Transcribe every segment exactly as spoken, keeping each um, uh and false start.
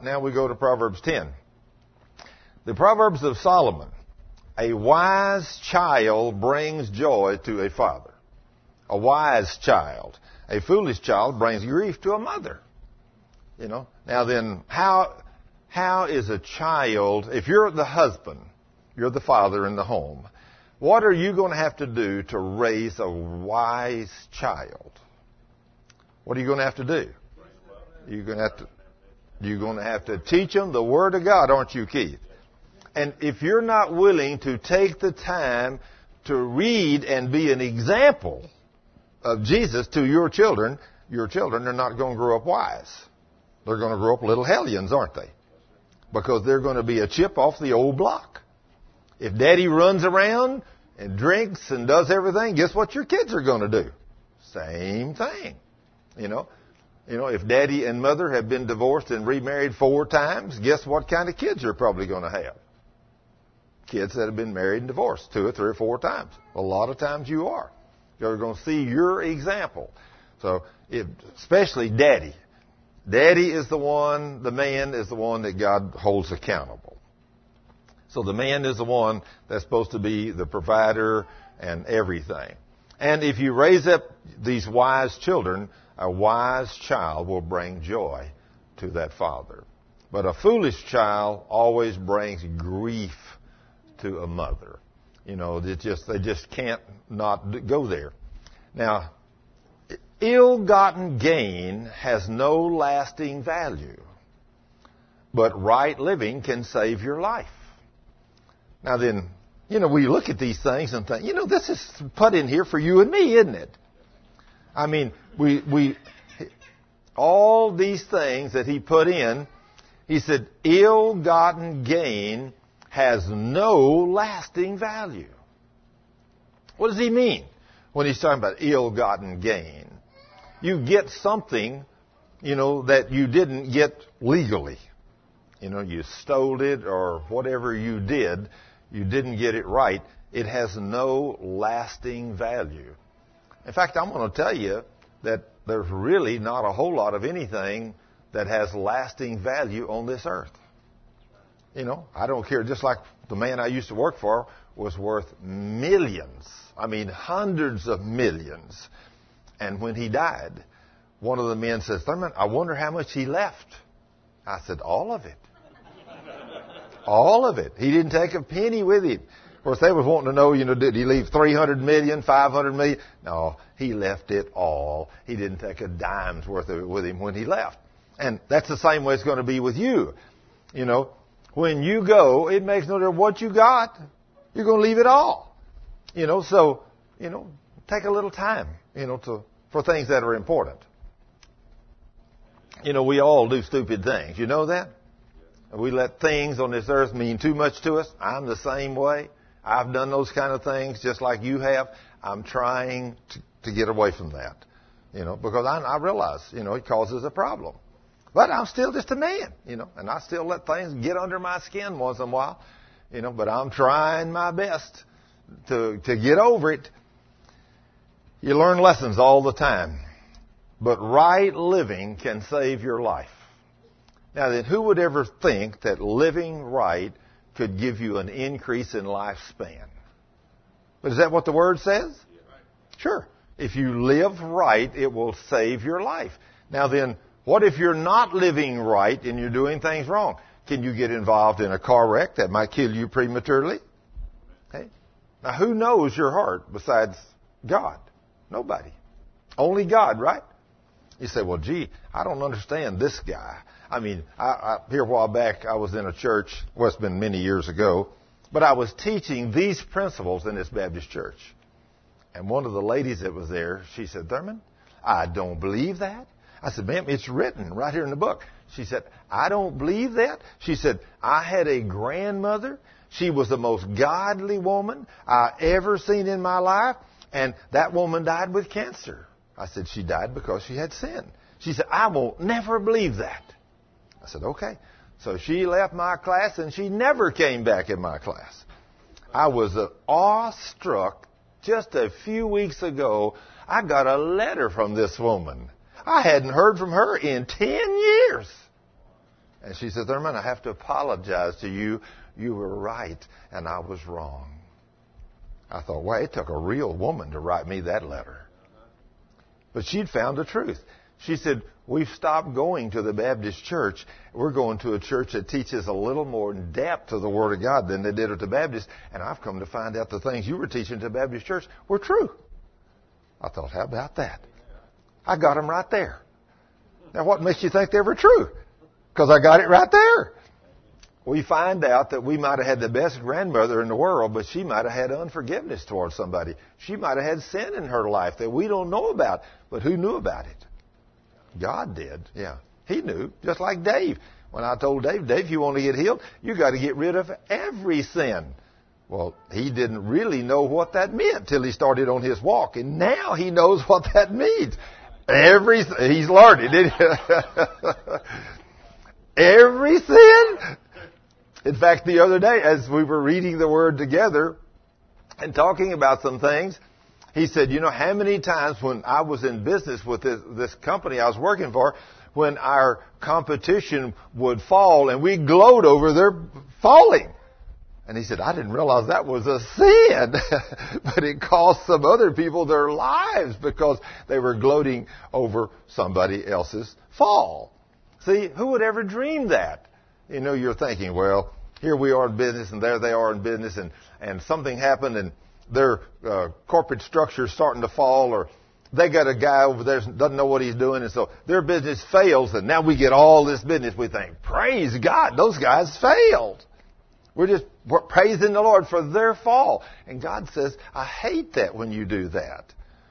now we go to Proverbs ten. The Proverbs of Solomon. A wise child brings joy to a father. A wise child. A foolish child brings grief to a mother. You know. Now then, how how is a child, if you're the husband, you're the father in the home, what are you going to have to do to raise a wise child? What are you going to have to do? You're going to have to, you're going to have to teach them the Word of God, aren't you, Keith? And if you're not willing to take the time to read and be an example of Jesus to your children, your children are not going to grow up wise. They're going to grow up little hellions, aren't they? Because they're going to be a chip off the old block. If daddy runs around and drinks and does everything, guess what your kids are going to do? Same thing. You know, you know, if daddy and mother have been divorced and remarried four times, guess what kind of kids you're probably going to have? Kids that have been married and divorced two or three or four times. A lot of times you are. You're going to see your example. So, if, especially daddy. Daddy is the one, the man is the one that God holds accountable. So the man is the one that's supposed to be the provider and everything. And if you raise up these wise children, a wise child will bring joy to that father. But a foolish child always brings grief to a mother. You know, they just they just can't not go there. Now, ill-gotten gain has no lasting value, but right living can save your life. Now then, you know, we look at these things and think, you know, this is put in here for you and me, isn't it? I mean, we we all these things that he put in, he said, ill-gotten gain has no lasting value. What does he mean when he's talking about ill-gotten gain? You get something, you know, that you didn't get legally. You know, you stole it or whatever you did, you didn't get it right. It has no lasting value. In fact, I'm going to tell you that there's really not a whole lot of anything that has lasting value on this earth. You know, I don't care. Just like the man I used to work for was worth millions. I mean, hundreds of millions. And when he died, one of the men says, Thurman, I wonder how much he left. I said, all of it. All of it. He didn't take a penny with him. Of course, they was wanting to know, you know, did he leave three hundred million, five hundred million? No, he left it all. He didn't take a dime's worth of it with him when he left. And that's the same way it's going to be with you. You know, when you go, it makes no difference what you got. You're going to leave it all. You know, so, you know, take a little time, you know, to for things that are important. You know, we all do stupid things. You know that? We let things on this earth mean too much to us. I'm the same way. I've done those kind of things just like you have. I'm trying to, to get away from that, you know, because I, I realize, you know, it causes a problem. But I'm still just a man, you know, and I still let things get under my skin once in a while, you know, but I'm trying my best to to get over it. You learn lessons all the time, but right living can save your life. Now then, who would ever think that living right could give you an increase in lifespan? But is that what the Word says? Sure. If you live right, it will save your life. Now then, what if you're not living right and you're doing things wrong? Can you get involved in a car wreck that might kill you prematurely? Okay. Now, who knows your heart besides God? Nobody. Only God, right? You say, well, gee, I don't understand this guy. I mean, I, I, here a while back, I was in a church, well, it's been many years ago, but I was teaching these principles in this Baptist church. And one of the ladies that was there, she said, Thurman, I don't believe that. I said, ma'am, it's written right here in the book. She said, I don't believe that. She said, I had a grandmother. She was the most godly woman I ever seen in my life. And that woman died with cancer. I said, she died because she had sinned. She said, I won't never believe that. I said, okay. So she left my class and she never came back in my class. I was uh, awestruck. Just a few weeks ago, I got a letter from this woman. I hadn't heard from her in ten years. And she said, Thurman, I have to apologize to you. You were right, and I was wrong. I thought, well, it took a real woman to write me that letter. But she'd found the truth. She said, we've stopped going to the Baptist church. We're going to a church that teaches a little more in depth of the Word of God than they did at the Baptist. And I've come to find out the things you were teaching at the Baptist church were true. I thought, how about that? I got them right there. Now, what makes you think they were true? Because I got it right there. We find out that we might have had the best grandmother in the world, but she might have had unforgiveness towards somebody. She might have had sin in her life that we don't know about. But who knew about it? God did. Yeah. He knew. Just like Dave. When I told Dave, Dave, if you want to get healed, you got to get rid of every sin. Well, he didn't really know what that meant till he started on his walk. And now he knows what that means. Every, he's learned it. Every sin. In fact, the other day, as we were reading the Word together and talking about some things, he said, you know, how many times when I was in business with this, this company I was working for, when our competition would fall and we gloat over their falling. And he said, I didn't realize that was a sin. But it cost some other people their lives because they were gloating over somebody else's fall. See, who would ever dream that? You know, you're thinking, well, here we are in business and there they are in business and, and something happened and their uh, corporate structure is starting to fall, or they got a guy over there that doesn't know what he's doing, and so their business fails, and now we get all this business. We think, praise God, those guys failed. We're just we're praising the Lord for their fall. And God says, I hate that when you do that.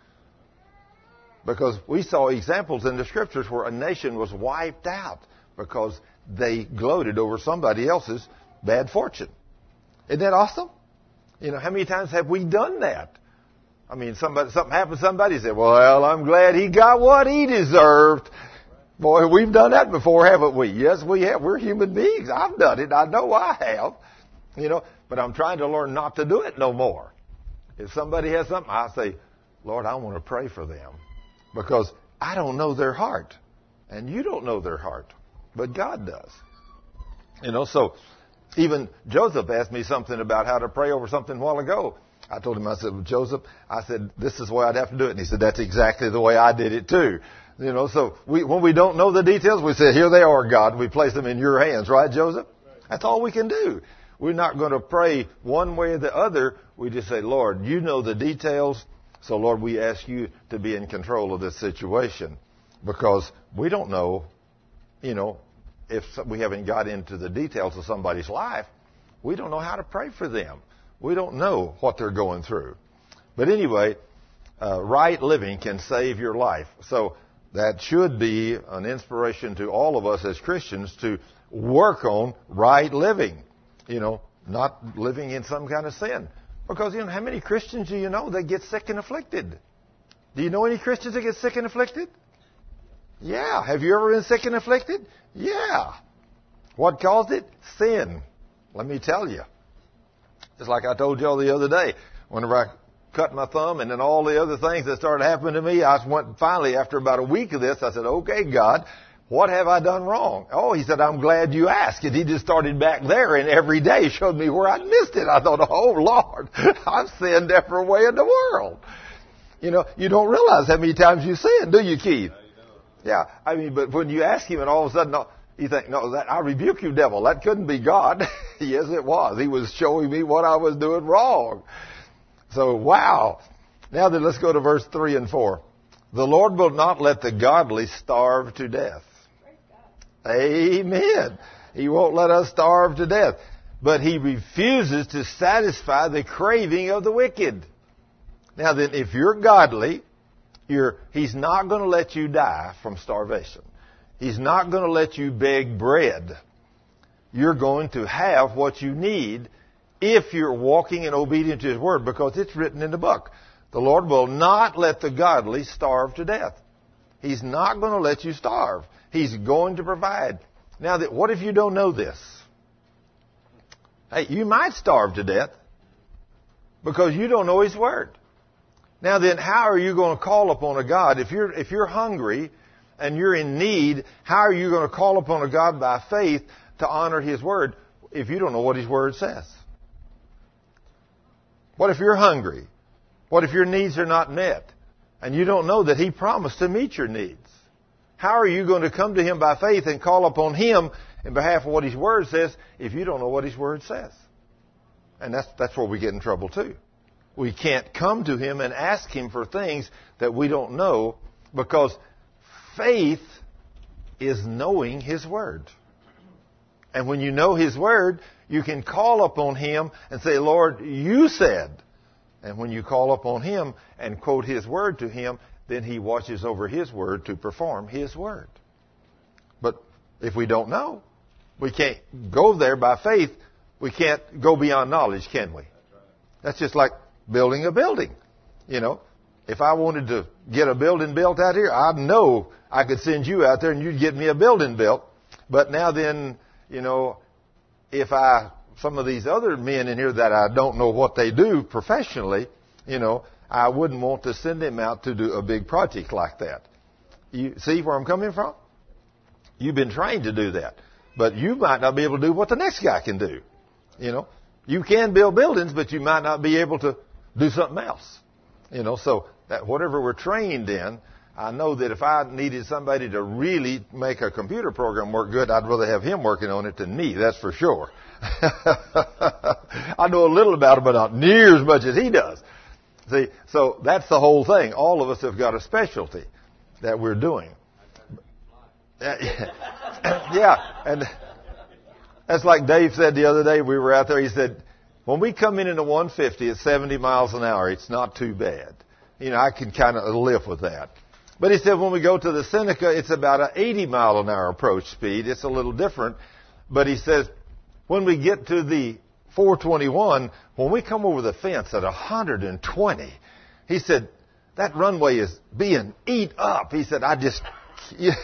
Because we saw examples in the Scriptures where a nation was wiped out because they gloated over somebody else's bad fortune. Isn't that awesome? You know, how many times have we done that? I mean, somebody, something happened to somebody, said, well, I'm glad he got what he deserved. Boy, we've done that before, haven't we? Yes, we have. We're human beings. I've done it. I know I have. You know, but I'm trying to learn not to do it no more. If somebody has something, I say, Lord, I want to pray for them. Because I don't know their heart. And you don't know their heart. But God does. You know, so even Joseph asked me something about how to pray over something a while ago. I told him, I said, well, Joseph, I said, this is the way I'd have to do it. And he said, that's exactly the way I did it too. You know, so we, when we don't know the details, we say, here they are, God. We place them in your hands. Right, Joseph? That's all we can do. We're not going to pray one way or the other. We just say, Lord, you know the details. So, Lord, we ask you to be in control of this situation. Because we don't know, you know, if we haven't got into the details of somebody's life, we don't know how to pray for them. We don't know what they're going through. But anyway, uh, right living can save your life. So that should be an inspiration to all of us as Christians to work on right living. You know, not living in some kind of sin. Because, you know, how many Christians do you know that get sick and afflicted? Do you know any Christians that get sick and afflicted? Yeah. Have you ever been sick and afflicted? Yeah. What caused it? Sin. Let me tell you. Just like I told y'all the other day, whenever I cut my thumb and then all the other things that started happening to me, I went finally, after about a week of this, I said, okay, God, what have I done wrong? Oh, he said, I'm glad you asked. And he just started back there and every day showed me where I'd missed it. I thought, oh, Lord, I've sinned every way in the world. You know, you don't realize how many times you sin, do you, Keith? Yeah, I mean, but when you ask him and all of a sudden, no, you think, no, that I rebuke you, devil. That couldn't be God. Yes, it was. He was showing me what I was doing wrong. So, wow. Now then, let's go to verse three and four. The Lord will not let the godly starve to death. Amen. He won't let us starve to death. But he refuses to satisfy the craving of the wicked. Now then, if you're godly, you're, he's not going to let you die from starvation. He's not going to let you beg bread. You're going to have what you need if you're walking in obedience to his word, because it's written in the book. The Lord will not let the godly starve to death. He's not going to let you starve. He's going to provide. Now, that, what if you don't know this? Hey, you might starve to death because you don't know his word. Now then, how are you going to call upon a God if you're if you're hungry and you're in need, how are you going to call upon a God by faith to honor His Word if you don't know what His Word says? What if you're hungry? What if your needs are not met? And you don't know that He promised to meet your needs? How are you going to come to Him by faith and call upon Him in behalf of what His Word says if you don't know what His Word says? And that's, that's where we get in trouble too. We can't come to Him and ask Him for things that we don't know, because faith is knowing His Word. And when you know His Word, you can call upon Him and say, Lord, you said. And when you call upon Him and quote His Word to Him, then He watches over His Word to perform His Word. But if we don't know, we can't go there by faith. We can't go beyond knowledge, can we? That's just like building a building. You know, if I wanted to get a building built out here, I know I could send you out there and you'd get me a building built. But now then, you know, if I, some of these other men in here that I don't know what they do professionally, you know, I wouldn't want to send them out to do a big project like that. You see where I'm coming from? You've been trained to do that. But you might not be able to do what the next guy can do. You know, you can build buildings, but you might not be able to do something else. You know, so that whatever we're trained in, I know that if I needed somebody to really make a computer program work good, I'd rather have him working on it than me, that's for sure. I know a little about it, but not near as much as he does. See, so that's the whole thing. All of us have got a specialty that we're doing. Yeah, and that's like Dave said the other day. We were out there. He said, when we come in in a one fifty at seventy miles an hour, it's not too bad. You know, I can kind of live with that. But he said when we go to the Seneca, it's about an eighty mile an hour approach speed. It's a little different. But he says when we get to the four twenty-one, when we come over the fence at one hundred twenty, he said, that runway is being eat up. He said, I just... Yeah.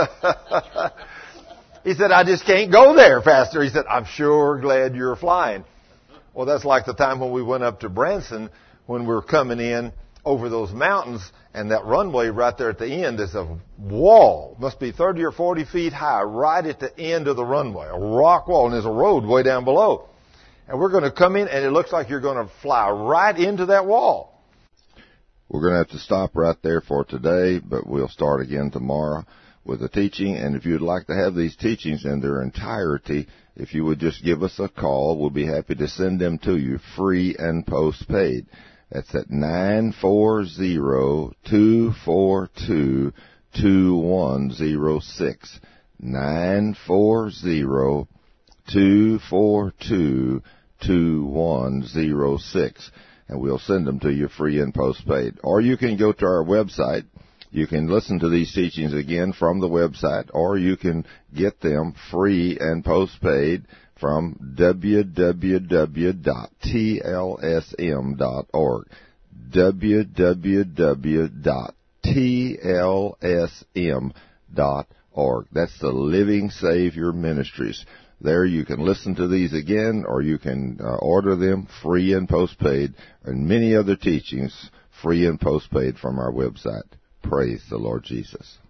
He said, I just can't go there faster. He said, I'm sure glad you're flying. Well, that's like the time when we went up to Branson, when we were coming in over those mountains, and that runway right there at the end is a wall. Must be thirty or forty feet high right at the end of the runway, a rock wall, and there's a road way down below. And we're going to come in, and it looks like you're going to fly right into that wall. We're going to have to stop right there for today, but we'll start again tomorrow with the teaching. And if you'd like to have these teachings in their entirety, if you would just give us a call, we'll be happy to send them to you free and postpaid. That's at nine four zero, two four two, two one zero six. nine four zero, two four two, two one zero six. And we'll send them to you free and postpaid. Or you can go to our website. You can listen to these teachings again from the website, or you can get them free and postpaid from w w w dot t l s m dot org. w w w dot t l s m dot org. That's the Living Savior Ministries. There you can listen to these again, or you can uh, order them free and postpaid, and many other teachings free and postpaid from our website. Praise the Lord Jesus.